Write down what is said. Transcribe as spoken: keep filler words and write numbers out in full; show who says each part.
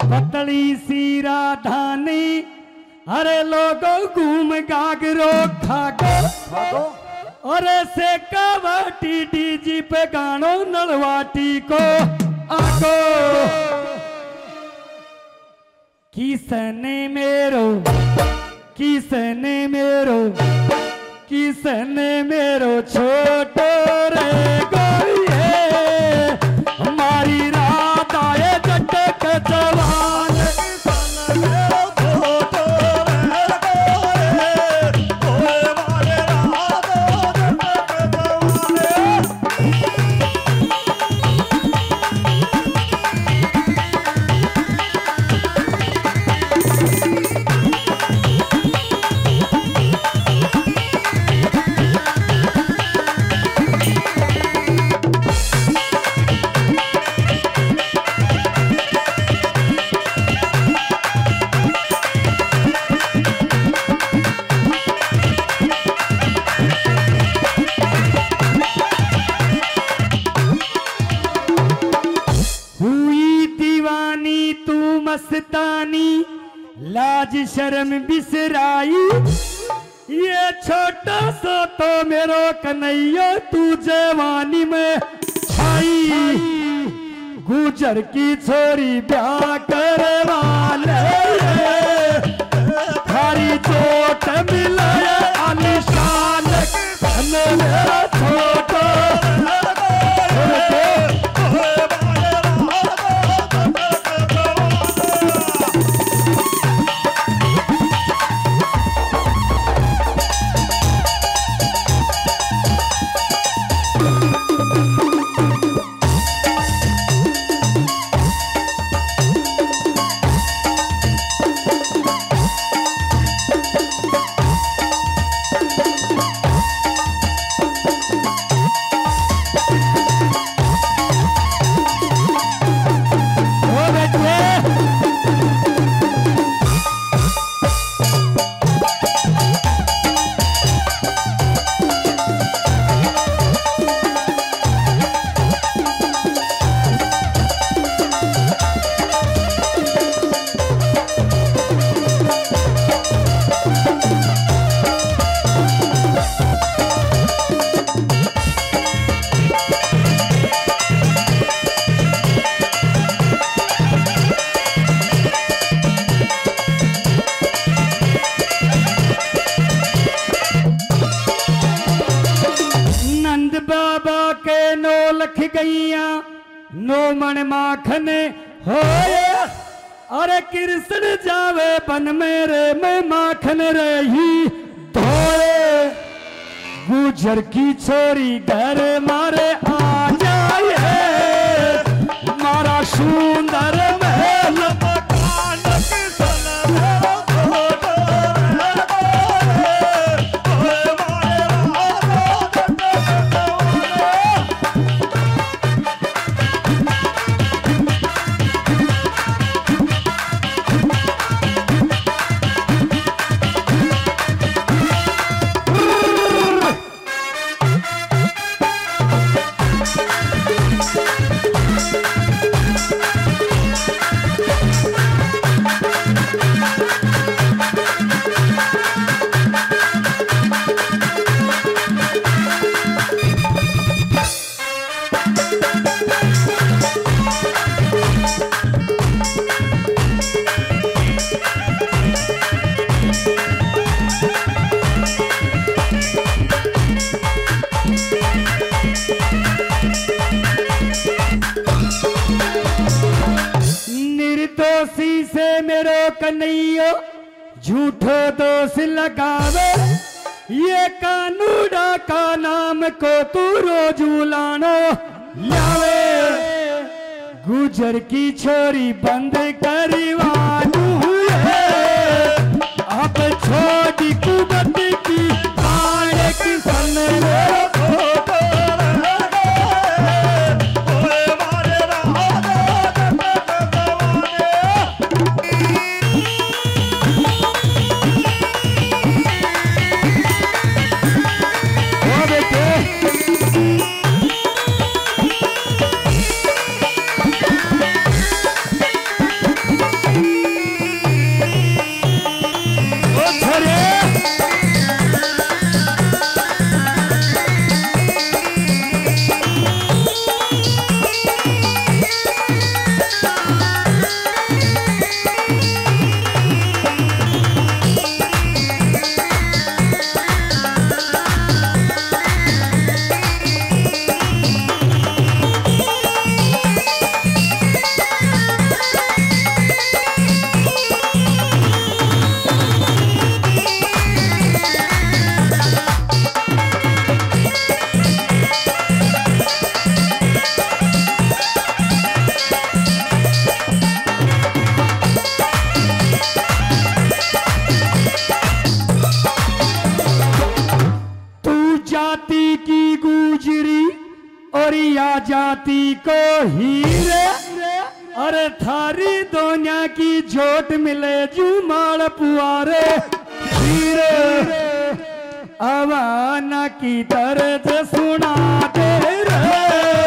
Speaker 1: पतली सी राधानी अरे लोगो घूम गागरो खागो अरे से कावाटी डीजी पे गानो नलवाटी को आगो किसने मेरो किसने मेरो किसने मेरो छोटो रे गोरिये हमारी रात आए जटक जवान मस्तानी लाज शर्म बिसराई ये छोटा सा तो मेरो कन्हैया तू जवानी में छाई गुजर की छोरी ब्याह करवाले थारी चोट मिलाए आलिशान मेरा छोटा नो मन माखन होए अरे कृष्ण जावे बन मेरे में माखन रही धोए गुजर की छोरी घर मारे आ जाए मारा सुंदर महल मकान निर्दोषी से मेरो कन्हैया झूठो दोष लगावे ये कानूड़ा का नाम को तू रोज लानो लावे गुजर की छोरी बंद करवानू अब छोटी कुबत की आड़ किसन जाति को हीरे, अरे थारी दोनिया की जोट मिले जुमाड़ पुआरे हीरे। आवाना की दर्द सुना दे रे।